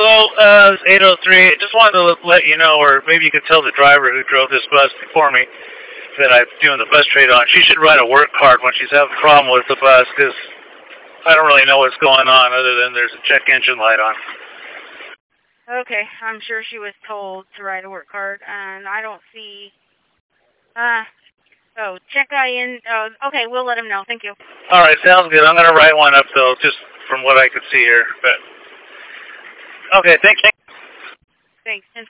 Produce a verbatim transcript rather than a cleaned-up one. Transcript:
Hello, uh, it's eight oh three. Just wanted to let you know, or maybe you could tell the driver who drove this bus before me that I'm doing the bus trade on. She should write a work card when she's having a problem with the bus, because I don't really know what's going on other than there's a check engine light on. Okay, I'm sure she was told to write a work card, and I don't see... Uh, oh, check I in... Uh, okay, we'll let him know. Thank you. All right, sounds good. I'm going to write one up, though, just from what I could see here. But okay, thanks. Thanks.